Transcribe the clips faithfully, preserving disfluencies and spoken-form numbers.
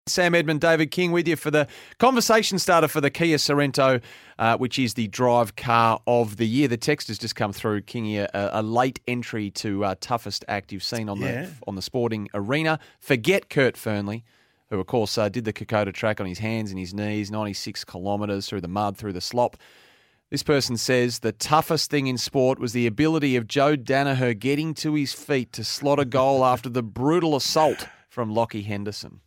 Sam Edmund, David King with you for the conversation starter for the Kia Sorento, uh, which is the drive car of the year. The text has just come through, Kingy, a, a late entry to uh, toughest act you've seen on Yeah. the on the sporting arena. Forget Kurt Fernley, who, of course, uh, did the Kokoda track on his hands and his knees, ninety-six kilometres through the mud, through the slop. This person says the toughest thing in sport was the ability of Joe Danaher getting to his feet to slot a goal after the brutal assault from Lockie Henderson.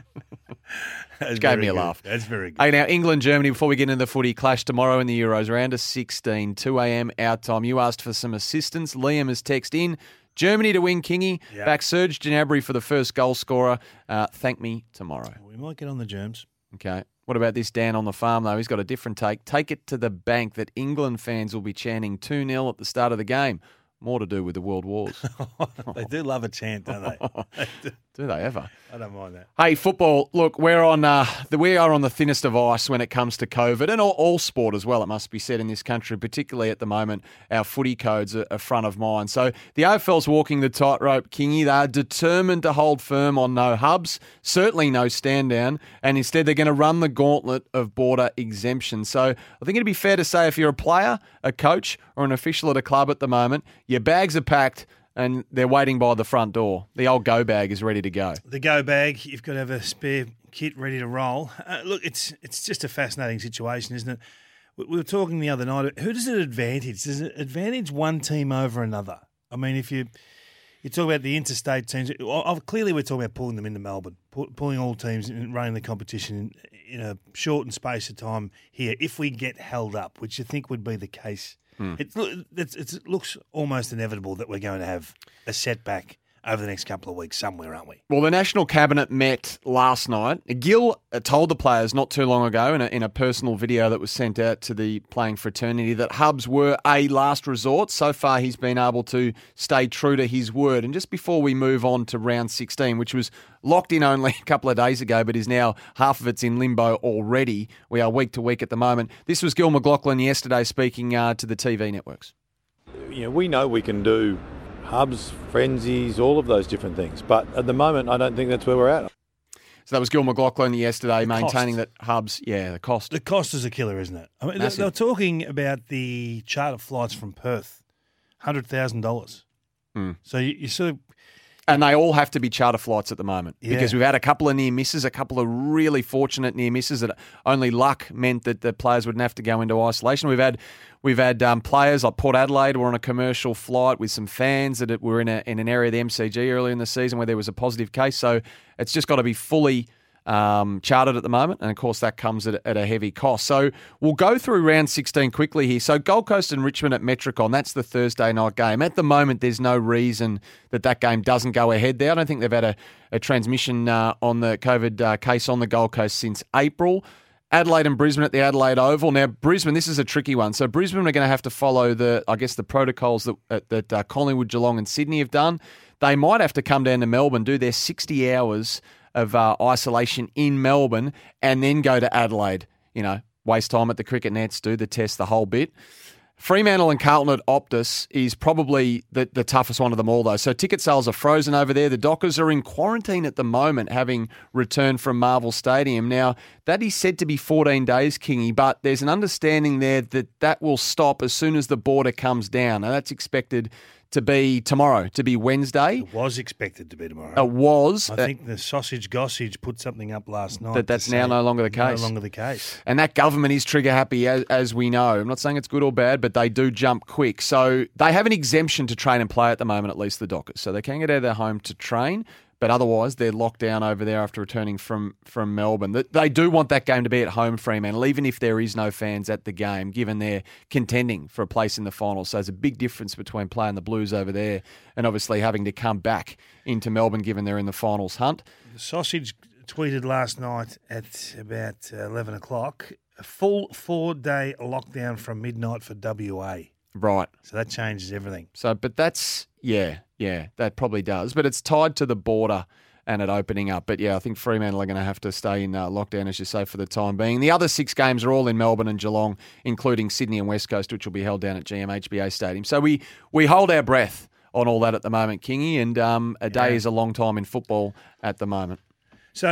That's Which gave me a good. laugh. That's very good. Hey, now, England, Germany, before we get into the footy clash tomorrow in the Euros, round of sixteen, two a.m. our time. You asked for some assistance. Liam has texted in. Germany to win, Kingy. Yep. Back Serge Gnabry for the first goal scorer. Uh, thank me tomorrow. We might get on the germs. Okay. What about this Dan on the farm, though? He's got a different take. Take it to the bank that England fans will be chanting two nil at the start of the game. More to do with the world wars. They do love a chant, don't they? They do. Do they ever? I don't mind that. Hey, football, look, we're on uh, the, we are on the thinnest of ice when it comes to COVID and all, all sport as well, it must be said, in this country, particularly at the moment. Our footy codes are, are front of mind. So the A F L's walking the tightrope, Kingy. They are determined to hold firm on no hubs, certainly no stand down, and instead they're going to run the gauntlet of border exemption. So I think it'd be fair to say if you're a player, a coach, or an official at a club at the moment, your bags are packed and they're waiting by the front door. The old go bag is ready to go. The go bag, you've got to have a spare kit ready to roll. Uh, look, it's it's just a fascinating situation, isn't it? We, we were talking the other night. Who does it advantage? Does it advantage one team over another? I mean, if you you talk about the interstate teams, well, clearly we're talking about pulling them into Melbourne, pull, pulling all teams and running the competition in, in a shortened space of time here. If we get held up, which you think would be the case. Hmm. It, it's, it's, it looks almost inevitable that we're going to have a setback over the next couple of weeks somewhere, aren't we? Well, the National Cabinet met last night. Gill told the players not too long ago in a, in a personal video that was sent out to the playing fraternity that hubs were a last resort. So far, he's been able to stay true to his word. And just before we move on to round sixteen, which was locked in only a couple of days ago, but is now half of it's in limbo already. We are week to week at the moment. This was Gil McLachlan yesterday speaking uh, to the T V networks. You know, we know we can do hubs, frenzies, all of those different things. But at the moment, I don't think that's where we're at. So that was Gil McLachlan yesterday, The maintaining cost. that hubs, yeah, the cost. The cost is a killer, isn't it? I mean, they, they were talking about the charter flights from Perth, one hundred thousand dollars. Mm. So you, you sort of... And they all have to be charter flights at the moment Yeah. because we've had a couple of near misses, a couple of really fortunate near misses that only luck meant that the players wouldn't have to go into isolation. We've had we've had um, players like Port Adelaide were on a commercial flight with some fans that were in a in an area of the M C G earlier in the season where there was a positive case. So it's just got to be fully um, chartered at the moment, and of course that comes at, at a heavy cost. So we'll go through round sixteen quickly here. So Gold Coast and Richmond at Metricon, that's the Thursday night game. At the moment, there's no reason that that game doesn't go ahead there. I don't think they've had a, a transmission uh, on the COVID uh, case on the Gold Coast since April. Adelaide and Brisbane at the Adelaide Oval. Now, Brisbane, this is a tricky one. So Brisbane are going to have to follow the, I guess, the protocols that uh, that uh, Collingwood, Geelong and Sydney have done. They might have to come down to Melbourne, do their sixty hours of uh, isolation in Melbourne, and then go to Adelaide. You know, waste time at the cricket nets, do the test, the whole bit. Fremantle and Carlton at Optus is probably the, the toughest one of them all, though. So ticket sales are frozen over there. The Dockers are in quarantine at the moment, having returned from Marvel Stadium. Now, that is said to be fourteen days, Kingy, but there's an understanding there that that will stop as soon as the border comes down. And that's expected to be tomorrow, to be Wednesday. It was expected to be tomorrow. It was. I think the Sausage Gossage put something up last night. That that's to now say no longer the case. No longer the case. And that government is trigger happy, as, as we know. I'm not saying it's good or bad, but they do jump quick. So they have an exemption to train and play at the moment, at least the Dockers. So they can get out of their home to train, but otherwise they're locked down over there after returning from, from Melbourne. They do want that game to be at home, Fremantle, even if there is no fans at the game, given they're contending for a place in the final. So there's a big difference between playing the Blues over there and obviously having to come back into Melbourne, given they're in the finals hunt. The Sausage tweeted last night at about eleven o'clock, a full four-day lockdown from midnight for W A. Right. So that changes everything. So, but that's, yeah, yeah, that probably does. But it's tied to the border and it opening up. But yeah, I think Fremantle are going to have to stay in uh, lockdown, as you say, for the time being. The other six games are all in Melbourne and Geelong, including Sydney and West Coast, which will be held down at G M H B A Stadium. So we, we hold our breath on all that at the moment, Kingy, and um, a day Yeah. is a long time in football at the moment. So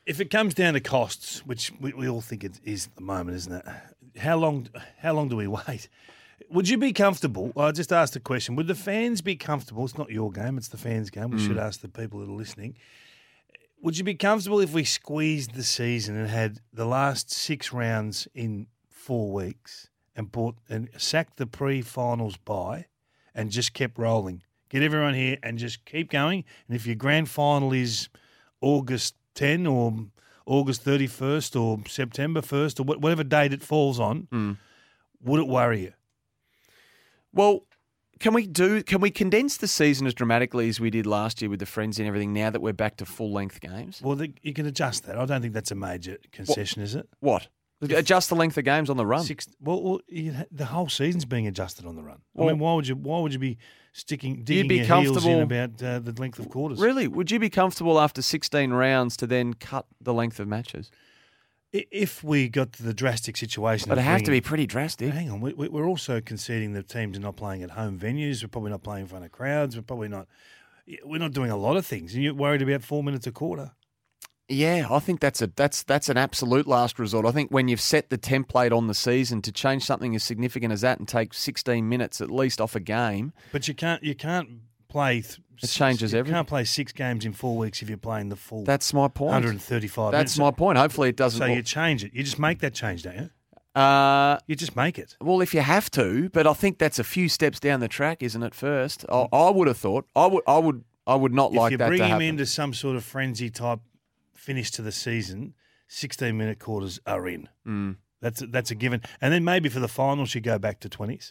if it comes down to costs, which we, we all think it is at the moment, isn't it? How long? How long do we wait? Would you be comfortable? I just asked the question. Would the fans be comfortable? It's not your game; it's the fans' game. We mm. should ask the people that are listening. Would you be comfortable if we squeezed the season and had the last six rounds in four weeks and bought and sacked the pre-finals bye and just kept rolling? Get everyone here and just keep going. And if your grand final is August tenth or August thirty-first or September first or whatever date it falls on, mm. would it worry you? Well, can we do? Can we condense the season as dramatically as we did last year with the frenzy and everything? Now that we're back to full length games, well, the, you can adjust that. I don't think that's a major concession, what? is it? What? Adjust the length of games on the run. Six, well, well you, the whole season's being adjusted on the run. Well, I mean, why would you? Why would you be sticking, digging be your heels in about uh, the length of quarters? Really? Would you be comfortable after sixteen rounds to then cut the length of matches? If we got to the drastic situation, but it have to be pretty drastic. Hang on, we, we're also conceding that teams are not playing at home venues. We're probably not playing in front of crowds. We're probably not. We're not doing a lot of things, and you're worried about four minutes a quarter. Yeah, I think that's a that's that's an absolute last resort. I think when you've set the template on the season to change something as significant as that and take sixteen minutes at least off a game, but you can't you can't play. Th- it changes you everything. You can't play six games in four weeks if you're playing the full. That's my point. one hundred thirty-five. That's minutes. my point. Hopefully, it doesn't. So you change it. You just make that change, don't you? Uh, you just make it. Well, if you have to, but I think that's a few steps down the track, isn't it? First, I, I would have thought. I would. I would. I would not if like you that bring to him happen. into some sort of frenzy type finish to the season, sixteen minute quarters are in. Mm. That's that's a given. And then maybe for the finals, you go back to twenties.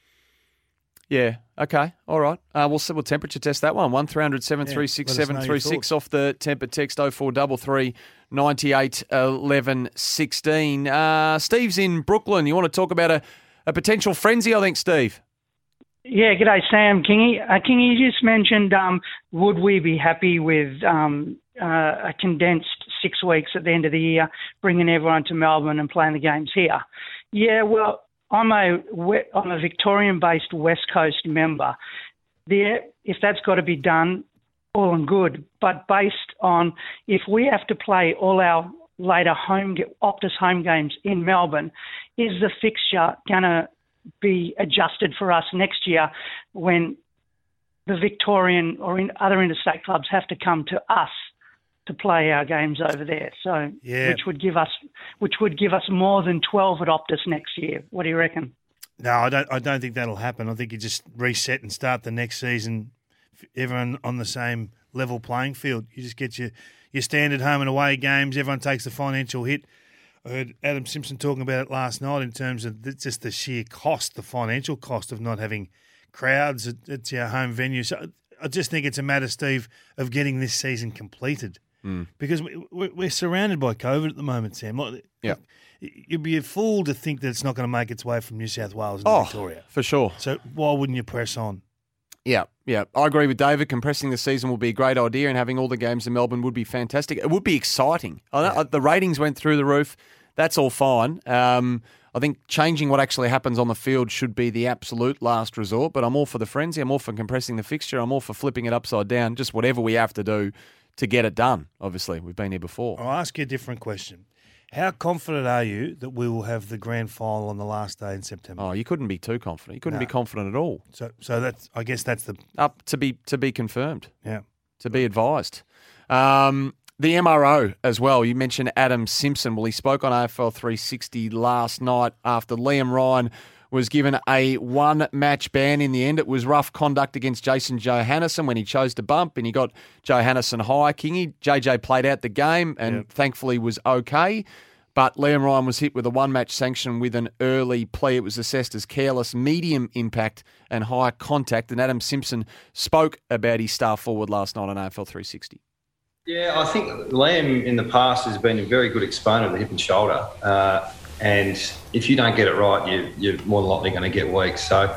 Yeah. Okay. All right. Uh, we'll we'll temperature test that one. One three hundred seven three six seven three six off the temper text oh four three three ninety eight eleven sixteen. Uh, Steve's in Brooklyn. You want to talk about a, a potential frenzy? I think, Steve. Yeah. G'day, Sam. Kingy. Uh, Kingy, you just mentioned um, would we be happy with um, uh, a condensed six weeks at the end of the year, bringing everyone to Melbourne and playing the games here? Yeah. Well. I'm a I'm a Victorian-based West Coast member. There, if that's got to be done, all and good. But based on if we have to play all our later home Optus home games in Melbourne, is the fixture going to be adjusted for us next year when the Victorian or in other interstate clubs have to come to us to play our games over there, so yeah. which would give us which would give us more than twelve at Optus next year. What do you reckon? No, I don't. I don't think that'll happen. I think you just reset and start the next season, everyone on the same level playing field. You just get your your standard home and away games. Everyone takes the financial hit. I heard Adam Simpson talking about it last night in terms of the, just the sheer cost, the financial cost of not having crowds at, at your home venue. So I just think it's a matter, Steve, of getting this season completed. Mm. Because we, we're surrounded by COVID at the moment, Sam. Yeah. You'd be a fool to think that it's not going to make its way from New South Wales into oh, Victoria. For sure. So why wouldn't you press on? Yeah, yeah. I agree with David. Compressing the season will be a great idea, and having all the games in Melbourne would be fantastic. It would be exciting. Yeah. The ratings went through the roof. That's all fine. Um, I think changing what actually happens on the field should be the absolute last resort, but I'm all for the frenzy. I'm all for compressing the fixture. I'm all for flipping it upside down, just whatever we have to do to get it done. Obviously, we've been here before. I'll ask you a different question. How confident are you that we will have the grand final on the last day in September? Oh, you couldn't be too confident. You couldn't no. be confident at all. So, so that's. I guess that's the up to be to be confirmed. Yeah, to be advised. Um, the M R O as well. You mentioned Adam Simpson. Well, he spoke on A F L three sixty last night after Liam Ryan was given a one-match ban in the end. It was rough conduct against Jason Johannesson when he chose to bump, and he got Johannesson high. Kingy, J J played out the game and yep. thankfully was okay. But Liam Ryan was hit with a one-match sanction with an early plea. It was assessed as careless, medium impact and high contact. And Adam Simpson spoke about his star forward last night on A F L three sixty. Yeah, I think Liam in the past has been a very good exponent of the hip and shoulder. Uh, and if you don't get it right, you, you're more than likely going to get weak. So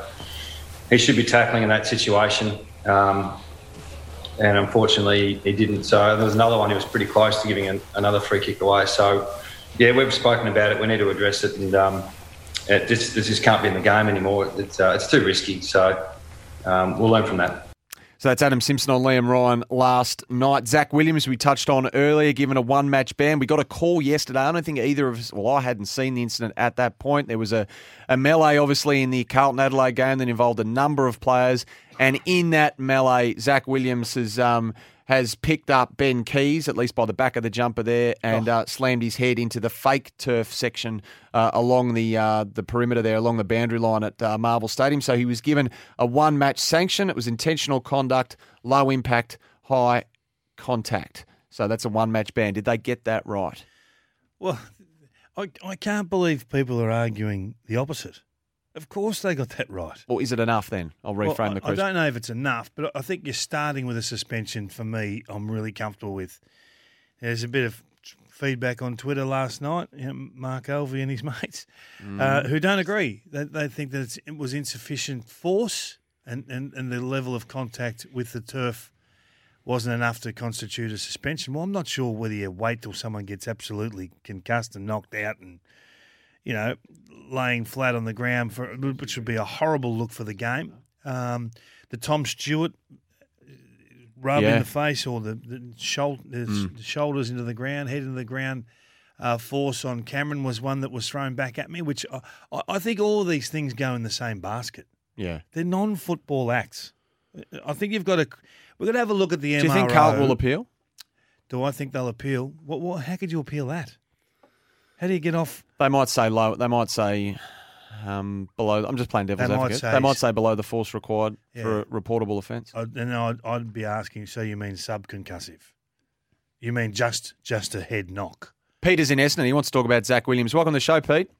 he should be tackling in that situation. Um, and unfortunately, he didn't. So there was another one. He was pretty close to giving an, another free kick away. So, yeah, we've spoken about it. We need to address it. And um, it, this, this just can't be in the game anymore. It's, uh, it's too risky. So um, we'll learn from that. So that's Adam Simpson on Liam Ryan last night. Zach Williams, we touched on earlier, given a one-match ban. We got a call yesterday. I don't think either of us, well, I hadn't seen the incident at that point. There was a, a melee, obviously, in the Carlton-Adelaide game that involved a number of players. And in that melee, Zach Williams has um, has picked up Ben Keys, at least by the back of the jumper there, and oh. uh, slammed his head into the fake turf section uh, along the uh, the perimeter there, along the boundary line at uh, Marvel Stadium. So he was given a one-match sanction. It was intentional conduct, low impact, high contact. So that's a one-match ban. Did they get that right? Well, I, I can't believe people are arguing the opposite. Of course they got that right. Or is it enough then? I'll reframe well, I, the question. I don't know if it's enough, but I think you're starting with a suspension for me I'm really comfortable with. There's a bit of feedback on Twitter last night, you know, Mark Elvey and his mates, mm. uh, who don't agree. They, they think that it's, it was insufficient force and, and, and the level of contact with the turf wasn't enough to constitute a suspension. Well, I'm not sure whether you wait till someone gets absolutely concussed and knocked out and, you know, laying flat on the ground, for which would be a horrible look for the game. Um, the Tom Stewart rub yeah. in the face or the, the, shoulder, the mm. shoulders into the ground, head into the ground uh, force on Cameron was one that was thrown back at me, which I, I think all of these things go in the same basket. Yeah. They're non-football acts. I think you've got to – we've got to have a look at the Do M R O. Do you think Carlton will appeal? Do I think they'll appeal? What, what, how could you appeal that? How do you get off? They might say low. They might say um, below. I'm just playing devil's they advocate. Might say, they might say below the force required yeah. for a reportable offence. And I'd, I'd be asking, so you mean subconcussive? You mean just just a head knock? Peter's in Essendon. He wants to talk about Zach Williams. Welcome to the show, Pete.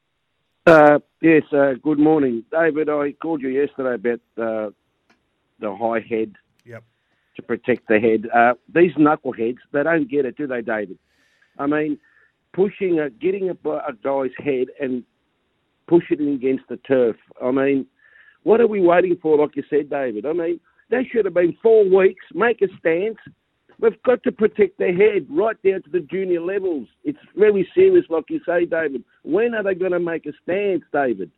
Uh, yes, uh, good morning. David, I called you yesterday about uh, the high head yep. to protect the head. Uh, these knuckleheads, they don't get it, do they, David? I mean, pushing, a, getting a, a guy's head and pushing it against the turf. I mean, what are we waiting for, like you said, David? I mean, that should have been four weeks, make a stance. We've got to protect their head right down to the junior levels. It's very serious, like you say, David. When are they going to make a stance, David?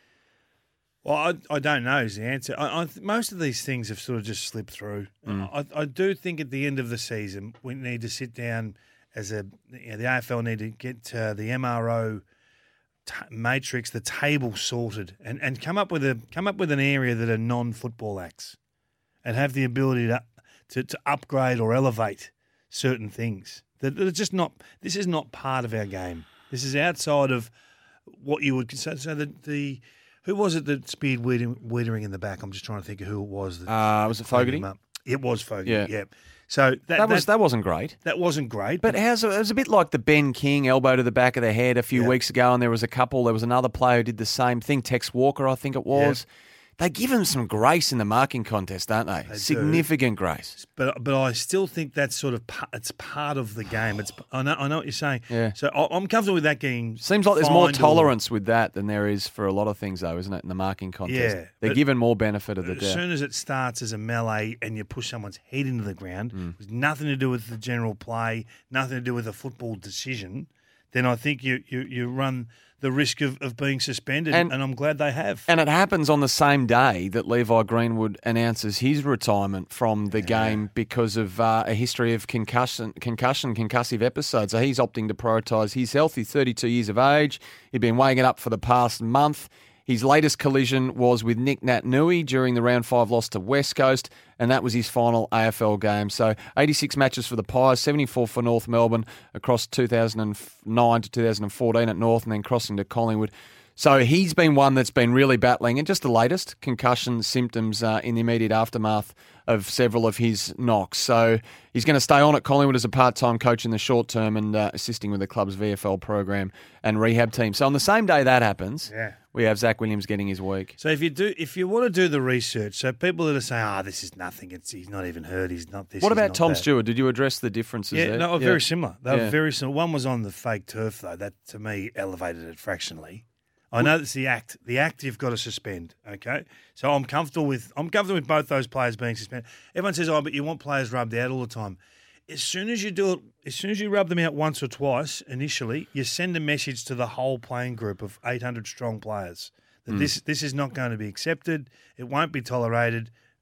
Well, I, I don't know is the answer. I, I, most of these things have sort of just slipped through. Mm. I, I do think at the end of the season, we need to sit down as a you know, the A F L need to get uh, the M R O t- matrix, the table sorted, and, and come up with a come up with an area that are non-football acts, and have the ability to to, to upgrade or elevate certain things that, that are just not. This is not part of our game. This is outside of what you would consider. So the, the who was it that speared Wiedering in the back? I'm just trying to think of who it was. That uh, was it Fogarty? It was Fogarty. Yeah. yeah. So that, that was that, that wasn't great. That wasn't great. But, but how's it was a bit like the Ben King elbow to the back of the head a few yeah. weeks ago, and there was a couple. There was another player who did the same thing. Tex Walker, I think it was. Yeah. They give him some grace in the marking contest, don't they? they Significant do. grace. But but I still think that's sort of it's part of the game. It's I know I know what you're saying. Yeah. So I'm comfortable with that getting. Seems like there's more tolerance or, with that than there is for a lot of things, though, isn't it? In the marking contest, yeah, they're given more benefit of the doubt. As soon as it starts as a melee and you push someone's head into the ground, mm. with nothing to do with the general play, nothing to do with a football decision, then I think you you, you run the risk of, of being suspended, and, and I'm glad they have. And it happens on the same day that Levi Greenwood announces his retirement from the yeah. game because of uh, a history of concussion, concussion, concussive episodes. So he's opting to prioritise his health. He's thirty-two years of age. He'd been weighing it up for the past month. His latest collision was with Nick Naitanui during the round five loss to West Coast, and that was his final A F L game. So eighty-six matches for the Pies, seventy-four for North Melbourne across two thousand nine to two thousand fourteen at North, and then crossing to Collingwood. So he's been one that's been really battling, and just the latest concussion symptoms uh, in the immediate aftermath of several of his knocks. So he's going to stay on at Collingwood as a part-time coach in the short term and uh, assisting with the club's V F L program and rehab team. So on the same day that happens, yeah. we have Zach Williams getting his week. So if you do, if you want to do the research, so people that are saying, "Ah, oh, this is nothing. It's he's not even hurt. He's not this." What about Tom that. Stewart? Did you address the differences yeah, there? No, yeah, very similar. They yeah. were very similar. One was on the fake turf, though. That to me elevated it fractionally. I know that's the act. The act you've got to suspend. Okay, so I'm comfortable with. I'm comfortable with both those players being suspended. Everyone says, "Oh, but you want players rubbed out all the time." As soon as you do it, as soon as you rub them out once or twice initially, you send a message to the whole playing group of eight hundred strong players that mm. this this is not going to be accepted. It won't be tolerated.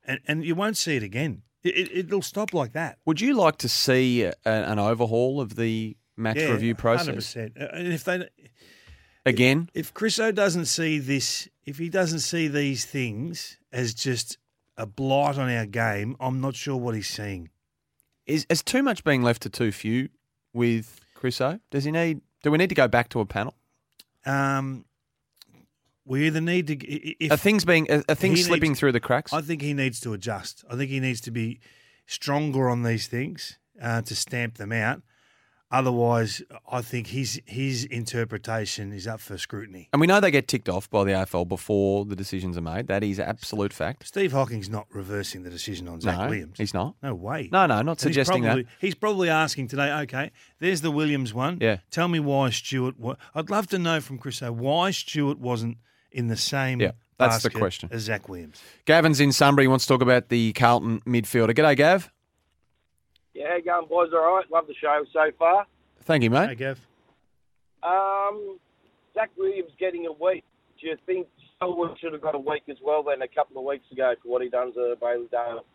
and, and you won't see it again. It, it, it'll stop like that. Would you like to see a, an overhaul of the match Yeah, review process? one hundred percent. And if they Again? If Chris O doesn't see this, if he doesn't see these things as just a blight on our game, I'm not sure what he's seeing. Is, is too much being left to too few with Chris O? Does he need? Do we need to go back to a panel? Um, we either need to. If Are things being are, are things he slipping needs- through the cracks? I think he needs to adjust. I think he needs to be stronger on these things uh, to stamp them out. Otherwise, I think his his interpretation is up for scrutiny. And we know they get ticked off by the A F L before the decisions are made. That is absolute fact. Steve Hocking's not reversing the decision on Zach no, Williams. he's not. No way. No, no, not And suggesting he's probably, that. He's probably asking today, okay, there's the Williams one. Yeah. Tell me why Stewart... wa- I'd love to know from Chris O why Stewart wasn't in the same Yeah, that's the basket question. as Zach Williams. Gavin's in Sunbury. He wants to talk about the Carlton midfielder. G'day, Gav. Yeah, going boys, all right. Love the show so far. Thank you, mate. Hey, Gav. Um, Zach Williams getting a week. Do you think Selwood should have got a week as well then a couple of weeks ago for what he done to Bailey Dale?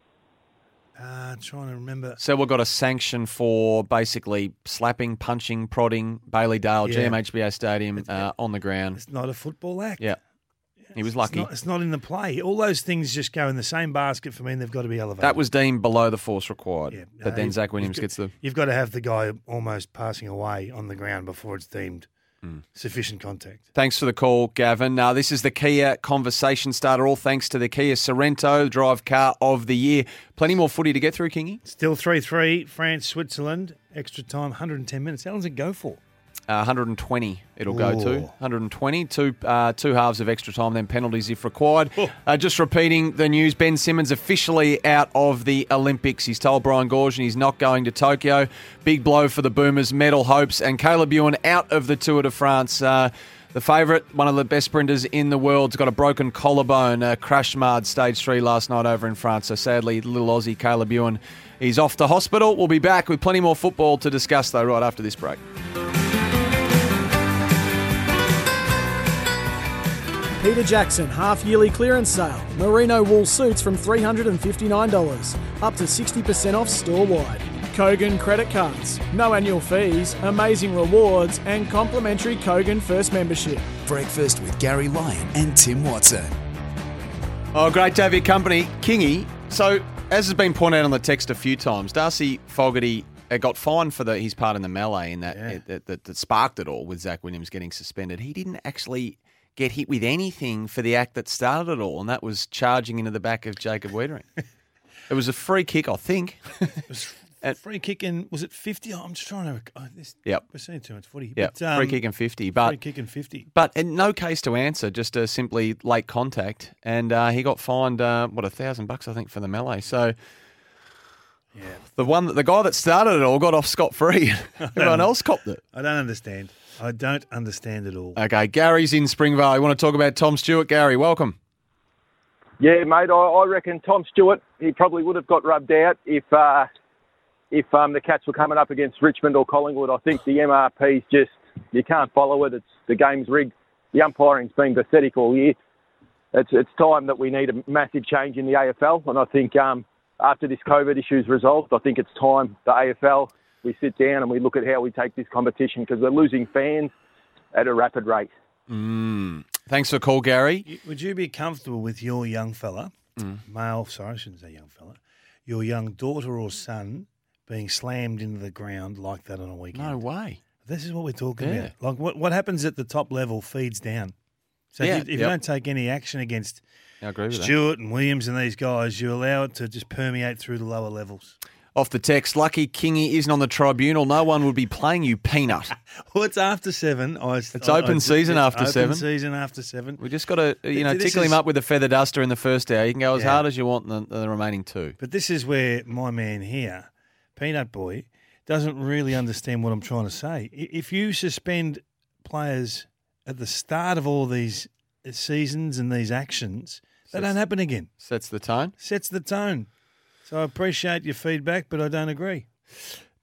Uh, trying to remember. So we've got a sanction for basically slapping, punching, prodding Bailey Dale, Yeah. G M H B A Stadium, uh, on the ground. It's not a football act. Yeah. He was It's lucky. not, it's not in the play. All those things just go in the same basket for me, and they've got to be elevated. That was deemed below the force required. Yeah. But Uh, then you've- Zach Williams you've gets the... got, You've got to have the guy almost passing away on the ground before it's deemed Hmm. sufficient contact. Thanks for the call, Gavin. Now, this is the Kia conversation starter, all thanks to the Kia Sorrento, drive car of the year. Plenty more footy to get through, Kingy. Still three three, France, Switzerland. Extra time, one hundred ten minutes. How long does it go for? Uh, one hundred twenty it'll go to. Ooh. one hundred twenty, two, uh, two halves of extra time, then penalties if required. Uh, just repeating the news, Ben Simmons officially out of the Olympics. He's told Brian Goorjian he's not going to Tokyo. Big blow for the Boomers, medal hopes. And Caleb Ewan out of the Tour de France. Uh, the favourite, one of the best sprinters in the world, has got a broken collarbone, uh, crash marred stage three last night over in France. So sadly, little Aussie Caleb Ewan, he's off to hospital. We'll be back with plenty more football to discuss, though, right after this break. Peter Jackson half-yearly clearance sale. Merino wool suits from three hundred fifty-nine dollars, up to sixty percent off store-wide. Kogan credit cards, no annual fees, amazing rewards and complimentary Kogan First membership. Breakfast with Gary Lyon and Tim Watson. Oh, great to have your company. Kingy, so as has been pointed out on the text a few times, Darcy Fogarty uh, got fined for the, his part in the melee in that, Yeah. it, that, that, that sparked it all with Zach Williams getting suspended. He didn't actually get hit with anything for the act that started it all, and that was charging into the back of Jacob Wiedering. It was a free kick, I think. It was And- free kick and was it fifty? Oh, I'm just trying to. Oh, this, Yep. We're seeing too much footy. Yeah, But, um, free kick and fifty. But free kick and fifty. But in no case to answer, just a simply late contact, and uh, he got fined uh, what a thousand bucks, I think, for the melee. So Yeah. the one, the guy that started it all, got off scot free. Everyone else copped it. I don't understand. I don't understand at all. Okay, Gary's in Springvale. You want to talk about Tom Stewart? Gary, welcome. Yeah, mate, I, I reckon Tom Stewart, he probably would have got rubbed out if uh, if um, the Cats were coming up against Richmond or Collingwood. I think the M R P's just, you can't follow it. It's the game's rigged. The umpiring's been pathetic all year. It's it's time that we need a massive change in the A F L, and I think um, after this COVID issue's resolved, I think it's time the A F L, we sit down and we look at how we take this competition because we're losing fans at a rapid rate. Mm. Thanks for the call, Gary. You- Would you be comfortable with your young fella, Mm. male, sorry, I shouldn't say young fella, your young daughter or son being slammed into the ground like that on a weekend? No way. This is what we're talking Yeah. about. Like what, what happens at the top level feeds down. So Yeah, if, you, if yep. you don't take any action against I agree with that. Stewart and Williams and these guys, you allow it to just permeate through the lower levels. Off the text, lucky Kingy isn't on the tribunal. No one would be playing you, peanut. Well, it's after seven. I, It's open season after open seven. season after seven. We just got to, you know, This tickle him is- up with a feather duster in the first hour. You can go as Yeah. hard as you want in the, the remaining two. But this is where my man here, Peanut Boy, doesn't really understand what I'm trying to say. I- If you suspend players at the start of all these seasons and these actions, they don't happen again. Sets the tone. Sets the tone. So I appreciate your feedback, but I don't agree.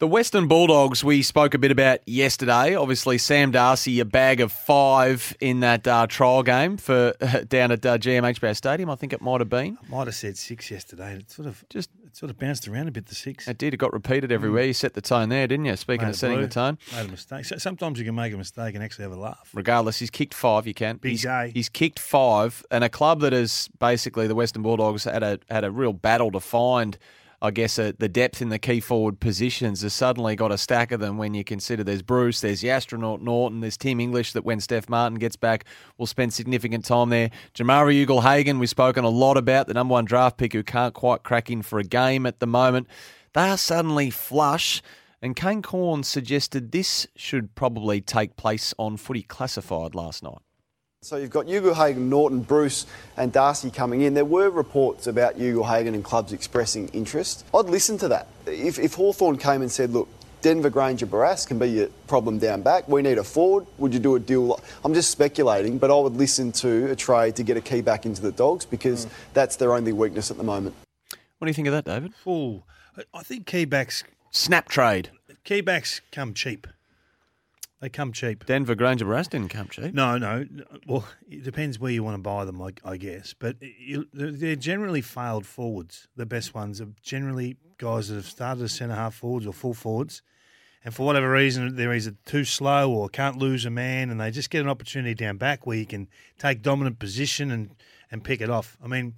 The Western Bulldogs we spoke a bit about yesterday. Obviously, Sam Darcy, a bag of five in that uh, trial game for uh, down at uh, G M H Bower Stadium. I think it might have been. I might have said six yesterday. It sort of just it sort of bounced around a bit, the six. It did. It got repeated everywhere. You set the tone there, didn't you? Speaking Made of it setting blue. the tone. Made a mistake. So, sometimes you can make a mistake and actually have a laugh. Regardless, he's kicked five. You can. Big he's, day. He's kicked five, and a club that is basically the Western Bulldogs had a had a real battle to find, I guess, uh, the depth in the key forward positions has suddenly got a stack of them when you consider there's Bruce, there's the astronaut Norton, there's Tim English that when Steph Martin gets back will spend significant time there. Jamari Ugle-Hagan, we've spoken a lot about, the number one draft pick who can't quite crack in for a game at the moment. They are suddenly flush, and Kane Corn suggested this should probably take place on Footy Classified last night. So you've got Ugle-Hagan, Norton, Bruce and Darcy coming in. There were reports about Ugle-Hagan and clubs expressing interest. I'd listen to that. If, if Hawthorn came and said, look, Denver Granger Barras can be your problem down back, we need a forward, would you do a deal? I'm just speculating, but I would listen to a trade to get a key back into the Dogs because mm. that's their only weakness at the moment. What do you think of that, David? Oh, I think keybacks... Snap trade. Keybacks come cheap. They come cheap. Denver Granger Barras didn't come cheap. No, no. Well, it depends where you want to buy them, I, I guess. But you, they're generally failed forwards. The best ones are generally guys that have started as centre-half forwards or full forwards, and for whatever reason, they're either too slow or can't lose a man, and they just get an opportunity down back where you can take dominant position and, and pick it off. I mean,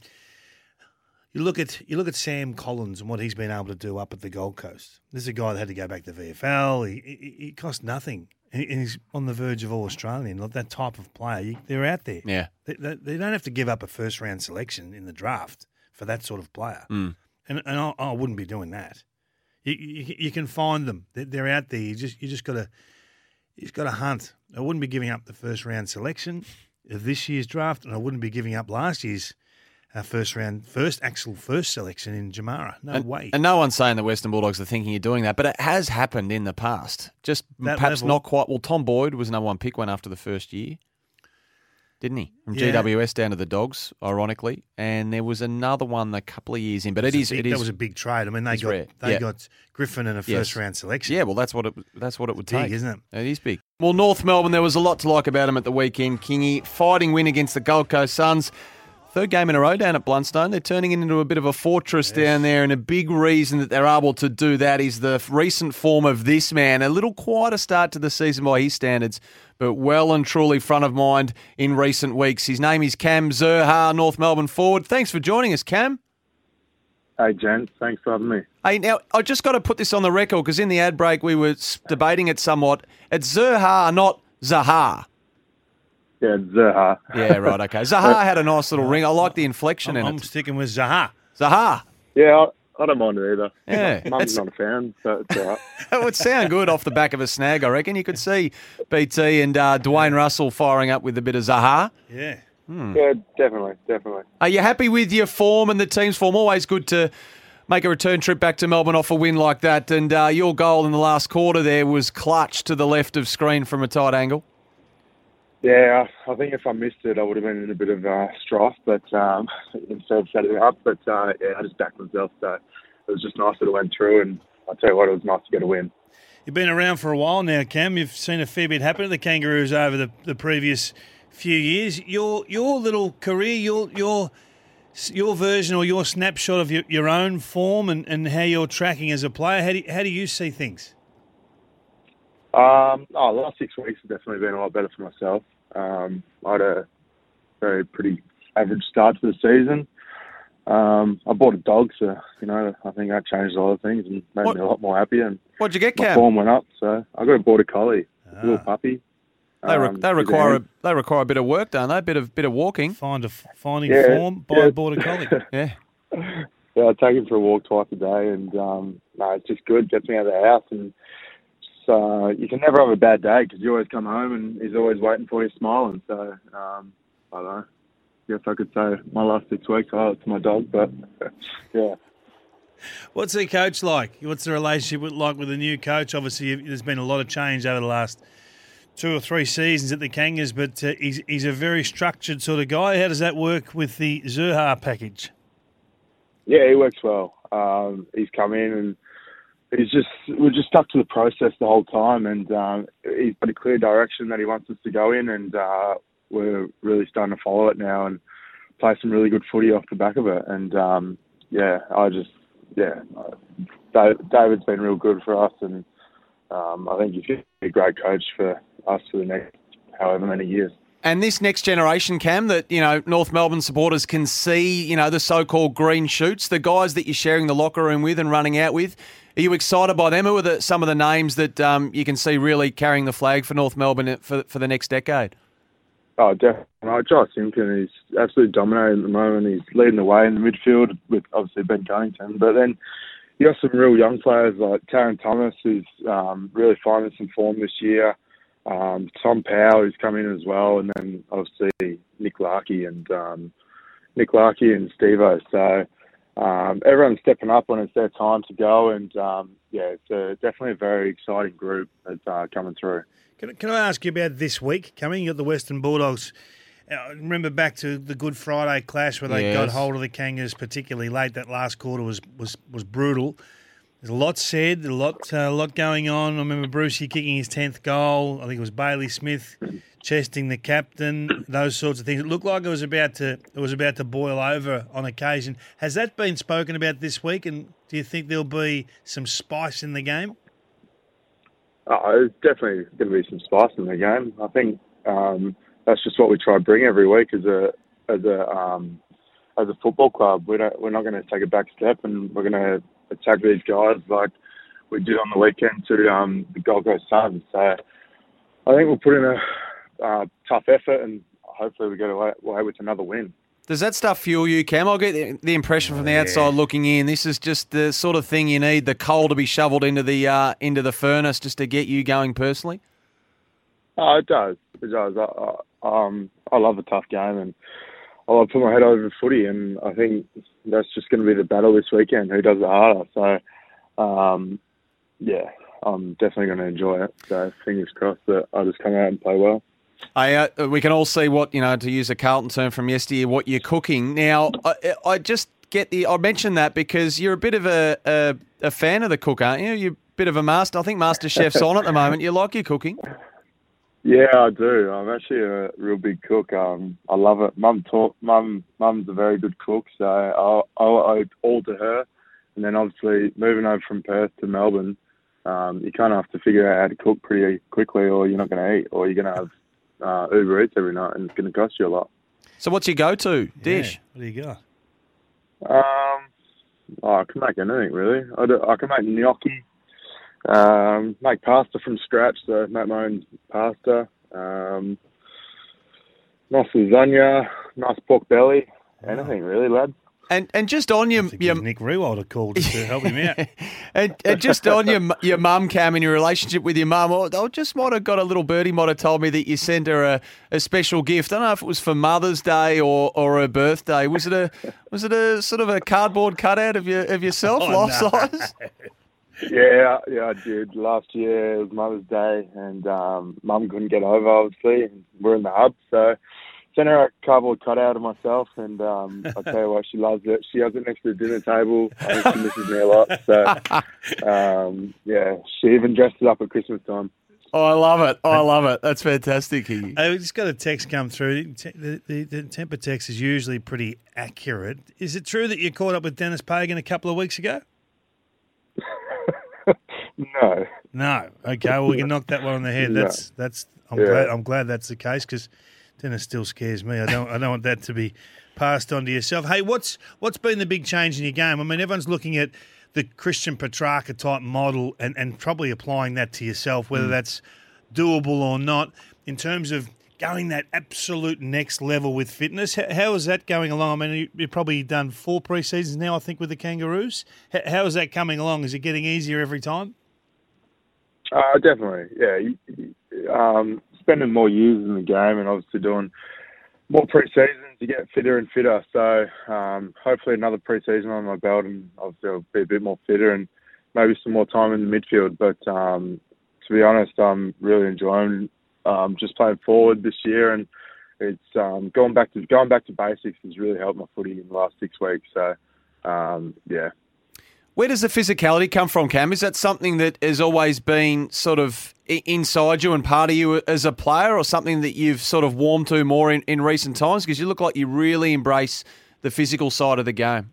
you look at you look at Sam Collins and what he's been able to do up at the Gold Coast. This is a guy that had to go back to V F L. He, he, he cost nothing. And he's on the verge of All-Australian. Like that type of player, you, they're out there. Yeah. They, they, they don't have to give up a first-round selection in the draft for that sort of player. Mm. And and I, I wouldn't be doing that. You, you, you can find them. They're, they're out there. You just you just got to you just got to hunt. I wouldn't be giving up the first-round selection of this year's draft, and I wouldn't be giving up last year's uh, first-round, first actual first selection in Jamara. No and, way. And no one's saying the Western Bulldogs are thinking of doing that, but it has happened in the past. Just That perhaps level. not quite. Well, Tom Boyd was number one pick, went after the first year, didn't he? From Yeah. G W S down to the Dogs, ironically. And there was another one a couple of years in, but it It is. was a big- It is. that was a big trade. I mean, they it's got rare. they Yeah. got Griffin and a Yes. first-round selection. Yeah, well, that's what it. That's what it would It's big, take, isn't it? It is big. Well, North Melbourne, there was a lot to like about them at the weekend. Kingy, fighting win against the Gold Coast Suns. Third game in a row down at Blundstone. They're turning it into a bit of a fortress yes. down there, and a big reason that they're able to do that is the recent form of this man. A little quieter start to the season by his standards, but well and truly front of mind in recent weeks. His name is Cam Zurhaar, North Melbourne forward. Thanks for joining us, Cam. Hey, Jen. Thanks for having me. Hey, now, I just got to put this on the record because in the ad break we were debating it somewhat. It's Zurhaar, not Zahar. Yeah, Zurhaar. Yeah, right, okay. Zahar had a nice little ring. I like the inflection I'm, in I'm it. sticking with Zaha. Zahar. Yeah, I, I don't mind it either. Yeah. Mum's not a fan, so it's all right. It would sound good off the back of a snag, I reckon. You could see B T and uh, Dwayne Russell firing up with a bit of Zahar. Yeah. Hmm. Yeah, definitely, definitely. Are you happy with your form and the team's form? Always good to make a return trip back to Melbourne off a win like that. And uh, your goal in the last quarter there was clutch to the left of screen from a tight angle. Yeah, I think if I missed it, I would have been in a bit of uh, strife, but um, instead set it up. But uh, yeah, I just backed myself, so it was just nice that it went through. And I tell you what, it was nice to get a win. You've been around for a while now, Cam. You've seen a fair bit happen to the Kangaroos over the, the previous few years. Your your little career, your your your version or your snapshot of your, your own form and, and how you're tracking as a player. How do you, how do you see things? Um, oh, the last six weeks have definitely been a lot better for myself. Um, I had a very pretty average start to the season. Um, I bought a dog, so you know I think that changed a lot of things and made what, me a lot more happy. And what'd you get, my Cam? form went up, so I got a border collie, ah. a little puppy. They, re- um, they require a, they require a bit of work, don't they? A bit of bit of walking. Find a finding yeah, form by yeah. a border collie. Yeah. Yeah, I take him for a walk twice a day, and um, no, it's just good. Gets me out of the house, and so you can never have a bad day because you always come home and he's always waiting for you, smiling. So um, I don't know. Guess I could say my last six weeks I owe it to my dog, but yeah. What's the coach like? What's the relationship with, like with the new coach? Obviously, there's been a lot of change over the last two or three seasons at the Kangas, but uh, he's he's a very structured sort of guy. How does that work with the Zurhaar package? Yeah, he works well. Um, he's come in and he's just we're just stuck to the process the whole time, and um, he's got a clear direction that he wants us to go in, and uh, we're really starting to follow it now and play some really good footy off the back of it. And um, yeah, I just yeah, David's been real good for us, and um, I think he's going to be a great coach for us for the next however many years. And this next generation, Cam, that, you know, North Melbourne supporters can see, you know, the so-called green shoots, the guys that you're sharing the locker room with and running out with. Are you excited by them? Who are the, some of the names that um, you can see really carrying the flag for North Melbourne for, for the next decade? Oh, definitely. Oh, Josh Simpkin, he's absolutely dominating at the moment. He's leading the way in the midfield with obviously Ben Cunnington. But then you got some real young players like Taron Thomas, who's um, really finding some form this year. Um, Tom Powell, who's come in as well, and then obviously Nick Larkey and um, Nick Larkey and Steve-O. So um, everyone's stepping up when it's their time to go, and um, yeah, it's a, definitely a very exciting group that's uh, coming through. Can, can I ask you about this week coming? You got the Western Bulldogs. Uh, remember back to the Good Friday clash where they yes. got hold of the Kangas particularly late. That last quarter was was, was brutal. There's a lot said, a lot, a uh, lot going on. I remember Brucey kicking his tenth goal. I think it was Bailey Smith chesting the captain. Those sorts of things. It looked like it was about to, it was about to boil over on occasion. Has that been spoken about this week? And do you think there'll be some spice in the game? Oh, there's definitely going to be some spice in the game. I think um, that's just what we try to bring every week as a as a um, as a football club. We don't, we're not going to take a back step, and we're going to attack these guys like we did on the weekend to um, the Gold Coast Suns. So I think we'll put in a uh, tough effort, and hopefully we get away, away with another win. Does that stuff fuel you, Cam? I get the, the impression from the outside yeah. looking in, this is just the sort of thing you need, the coal to be shoveled into the uh, into the furnace just to get you going personally? Oh, it does. It does. I, I, um, I love a tough game, and I love to put my head over footy, and I think that's just going to be the battle this weekend, who does it harder. So, um, yeah, I'm definitely going to enjoy it. So fingers crossed that I just come out and play well. I, uh, we can all see what, you know, to use a Carlton term from yesteryear, what you're cooking. Now, I, I just get the, I mentioned that because you're a bit of a, a, a fan of the cook, aren't you? You're a bit of a master. I think MasterChef's on at the moment. You like your cooking? Yeah, I do. I'm actually a real big cook. Um, I love it. Mum taught. Mum, Mum's a very good cook, so I I owe all to her. And then obviously moving over from Perth to Melbourne, um, you kind of have to figure out how to cook pretty quickly, or you're not going to eat, or you're going to have uh, Uber Eats every night, and it's going to cost you a lot. So what's your go-to dish? Yeah. What do you got? Um, oh, I can make anything really. I, do, I can make gnocchi. Um, make pasta from scratch, so make my own pasta. Um, nice lasagna, nice pork belly, anything really, lads. And and just on your, your Nick Rewald called to help him out. and, and just on your your mum, Cam, and your relationship with your mum, I just might have got a little birdie might have told me that you sent her a, a special gift. I don't know if it was for Mother's Day or, or her birthday. Was it a was it a sort of a cardboard cutout of your of yourself, oh, life no. size? Yeah, yeah, I did. Last year it was Mother's Day, and um, Mum couldn't get over, obviously. And we're in the hub, so sent her a cardboard cutout of myself, and um, I tell you what, she loves it. She has it next to the dinner table. I think she misses me a lot. So, um, yeah, she even dressed it up at Christmas time. Oh, I love it. Oh, I love it. That's fantastic. I just got a text come through. The, the, the temper text is usually pretty accurate. Is it true that you caught up with Dennis Pagan a couple of weeks ago? No. No. Okay. Well, we can knock that one on the head. No. That's that's. I'm Yeah. glad. I'm glad that's the case because Dennis still scares me. I don't. I don't want that to be passed on to yourself. Hey, what's what's been the big change in your game? I mean, everyone's looking at the Christian Petrarca type model and, and probably applying that to yourself, whether mm. that's doable or not, in terms of going that absolute next level with fitness. How, how is that going along? I mean, you, you've probably done four pre-seasons now, I think, with the Kangaroos. How, how is that coming along? Is it getting easier every time? Uh, definitely, yeah. You, you, um, spending more years in the game and obviously doing more pre-seasons, you get fitter and fitter. So um, hopefully another pre-season on my belt, and obviously I'll be a bit more fitter and maybe some more time in the midfield. But um, to be honest, I'm really enjoying um, just playing forward this year, and it's um, going back to going back to basics has really helped my footy in the last six weeks. So um, yeah. Where does the physicality come from, Cam? Is that something that has always been sort of i- inside you and part of you as a player, or something that you've sort of warmed to more in, in recent times? Because you look like you really embrace the physical side of the game.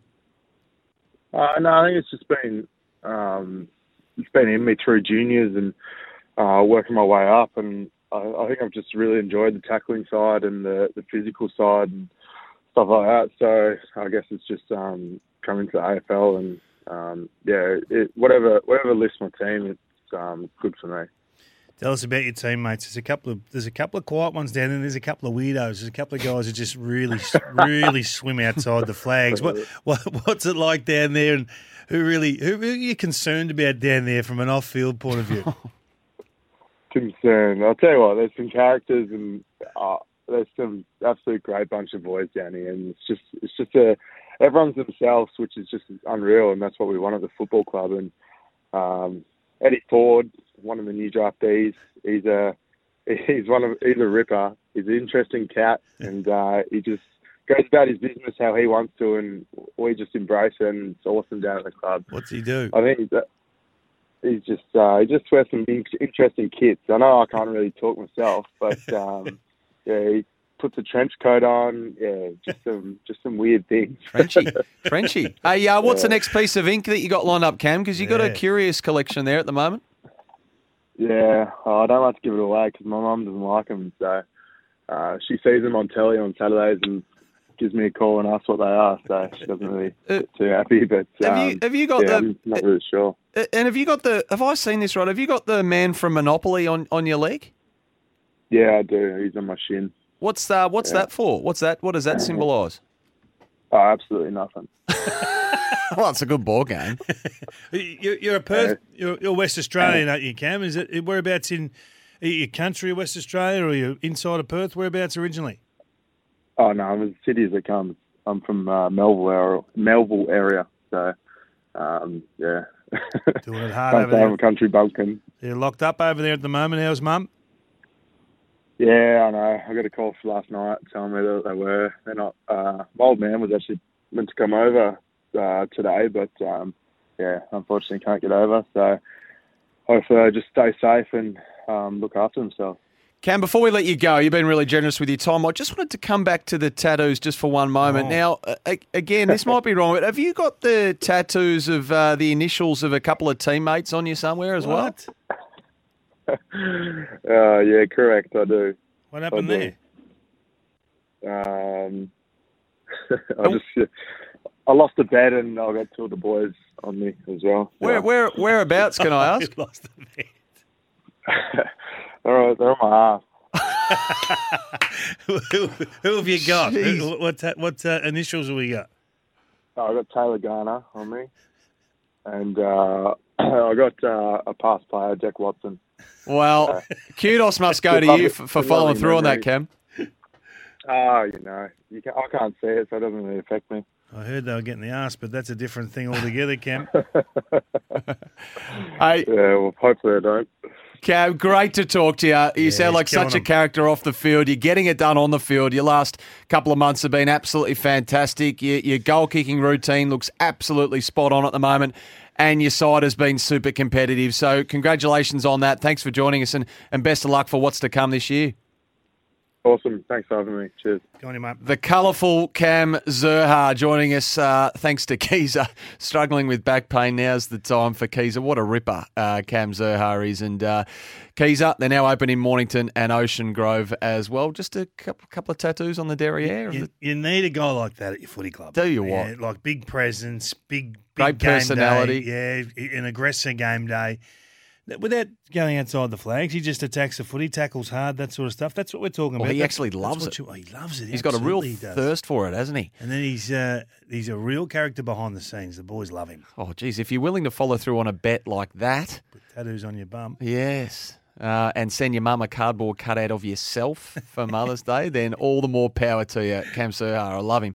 Uh, no, I think it's just been um, it's been in me through juniors and uh, working my way up, and I, I think I've just really enjoyed the tackling side and the, the physical side and stuff like that. So I guess it's just um, coming to the A F L and um, yeah, it, whatever whatever lifts my team, it's um, good for me. Tell us about your teammates. There's a couple of there's a couple of quiet ones down there. And there's a couple of weirdos. There's a couple of guys who just really really swim outside the flags. What, what what's it like down there? And who really who, who are you concerned about down there from an off-field point of view? Concerned. I'll tell you what. There's some characters and uh, there's some absolute great bunch of boys down here, and it's just it's just a everyone's themselves, which is just unreal, and that's what we want at the football club. And um, Eddie Ford, one of the new draftees, he's a he's one of he's a ripper. He's an interesting cat, and uh, he just goes about his business how he wants to, and we just embrace it. And it's awesome down at the club. What's he do? I think he's, uh, he's just uh, he just wears some interesting kits. I know I can't really talk myself, but um, yeah, he puts a trench coat on. Yeah, just some just some weird things. Trenchy, Trenchy. Hey, uh, what's Yeah. the next piece of ink that you got lined up, Cam? Because you got a Yeah. curious collection there at the moment. Yeah, oh, I don't like to give it away because my mum doesn't like them. So uh, she sees them on telly on Saturdays and gives me a call and asks what they are. So she doesn't really Uh, get too happy. But have um, you have you got yeah, the? I'm not really sure. uh, And have you got the? Have I seen this right? Have you got the man from Monopoly on, on your leg? Yeah, I do. He's on my shin. What's uh, what's Yeah. that for? What's that? What does that symbolise? Oh, absolutely nothing. Well, it's a good ball game. You- You're a Perth. You're, you're West Australian, aren't you, Cam? Is it whereabouts in are you country of West Australia, or are you inside of Perth? Whereabouts originally? Oh no, I'm as city as it comes. I'm from uh, Melville area, Melville area. So um, yeah, Doing it hard Can't over say there. I'm a country bumpkin. They're locked up over there at the moment. How's mum? Yeah, I know. I got a call last night telling me that they were. They're not. Uh, my old man was actually meant to come over uh, today, but um, yeah, unfortunately can't get over. So hopefully they just stay safe and um, look after themselves. Cam, before we let you go, you've been really generous with your time. I just wanted to come back to the tattoos just for one moment. Oh. Now, uh, a- again, this might be wrong, but have you got the tattoos of uh, the initials of a couple of teammates on you somewhere as well? What? Uh, yeah, correct. I do. What happened I there? do. Um, I just I lost a bet and I got two of the boys on me as well. Where, Yeah. where, whereabouts, can I ask? You lost the bet. they're, they're on my ass. who, who have you got? Jeez. Who- What uh, what uh, initials have we got? Oh, I got Taylor Garner on me, and uh, I got uh, a past player, Jack Watson. Well, kudos must go to Lovely- you for, for lovely following through on that, memory. Cam. Oh, you know, you can, I can't see it, so it doesn't really affect me. I heard they were getting the arse, but that's a different thing altogether, Cam. Hey, Yeah, well, hopefully I don't. Cam, great to talk to you. You Yeah, sound he's like such a killing 'em. character off the field. You're getting it done on the field. Your last couple of months have been absolutely fantastic. Your, your goal-kicking routine looks absolutely spot on at the moment, and your side has been super competitive. So congratulations on that. Thanks for joining us, and, and best of luck for what's to come this year. Awesome. Thanks for having me. Cheers. Go on, you mate. The colourful Cam Zurhaar joining us, uh, thanks to Keezer. Struggling with back pain, now's the time for Keezer. What a ripper uh, Cam Zurhaar is. And uh, Keezer, they're now open in Mornington and Ocean Grove as well. Just a couple, couple of tattoos on the derriere. You, you need a guy like that at your footy club. Do you Yeah, what? like big presence, big, big Great game personality. Day, yeah, an aggressive game day. Without going outside the flags, he just attacks the footy, tackles hard, that sort of stuff. That's what we're talking Well, about. he That's- actually that's loves what it. you- oh, he loves it. He's got a real Absolutely he does. thirst for it, hasn't he? And then he's uh, he's a real character behind the scenes. The boys love him. Oh, geez, if you're willing to follow through on a bet like that, Put tattoos on your bum. yes, uh, and send your mum a cardboard cutout of yourself for Mother's Day, then all the more power to you, Cam Zurhaar. I love him.